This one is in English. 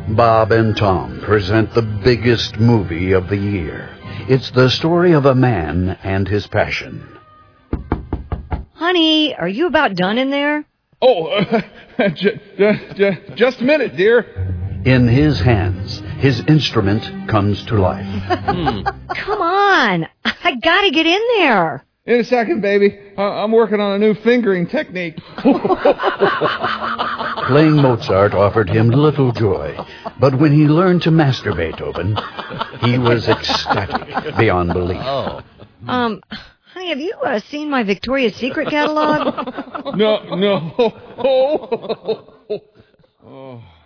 Bob and Tom present the biggest movie of the year. It's the story of a man and his passion. Honey, are you about done in there? Oh, just a minute, dear. In his hands, his instrument comes to life. Come on. I gotta get in there. In a second, baby. I'm working on a new fingering technique. Playing Mozart offered him little joy, but when he learned to master Beethoven, he was ecstatic beyond belief. Honey, have you seen my Victoria's Secret catalog? No. Oh.